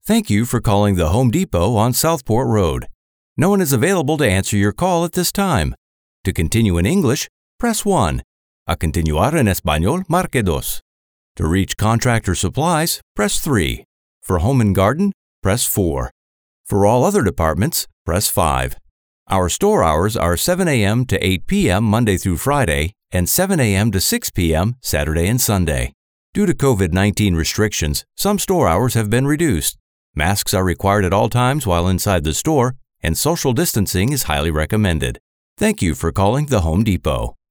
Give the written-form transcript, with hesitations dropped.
Thank you for calling the Home Depot on Southport Road. No one is available to answer your call at this time. To continue in English, press 1. A continuar en español, marque dos. To reach Contractor Supplies, press 3. For Home and Garden, press 4. For all other departments, press 5. Our store hours are 7 a.m. to 8 p.m. Monday through Friday and 7 a.m. to 6 p.m. Saturday and Sunday. Due to COVID-19 restrictions, some store hours have been reduced. Masks are required at all times while inside the store, and social distancing is highly recommended. Thank you for calling the Home Depot.